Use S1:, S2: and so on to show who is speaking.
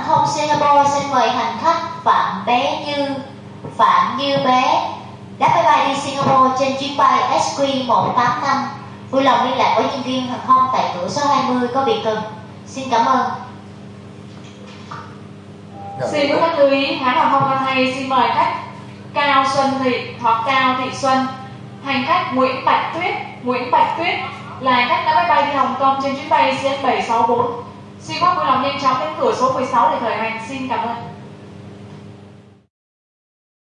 S1: không Singapore xin mời hành khách Phạm Như Bé đáp máy bay đi Singapore trên chuyến bay SQ185. Vui lòng liên lạc với nhân viên hàng không tại cửa số 20 có việc cần. Xin cảm ơn.
S2: Xin quý khách lưu ý, hãng hàng không Cathay xin mời khách Cao Xuân Thị hoặc Cao Thị Xuân, hành khách Nguyễn Bạch Tuyết là hành khách đã máy bay đi Hồng Kông trên chuyến bay CN764. Xin quý vui lòng nhanh chóng đến cửa số 16 để khởi hành. Xin cảm ơn.